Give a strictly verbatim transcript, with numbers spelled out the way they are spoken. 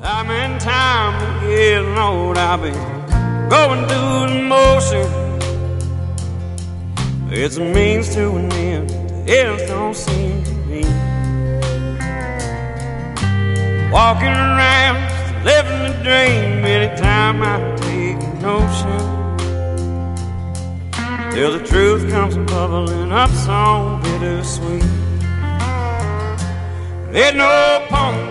I'm in time to get old. I've been going through the motion. It's a means to an end. It don't seem to me. Walking around, living the dream. Anytime I take a notion, till the truth comes bubbling up so bittersweet. There's no punk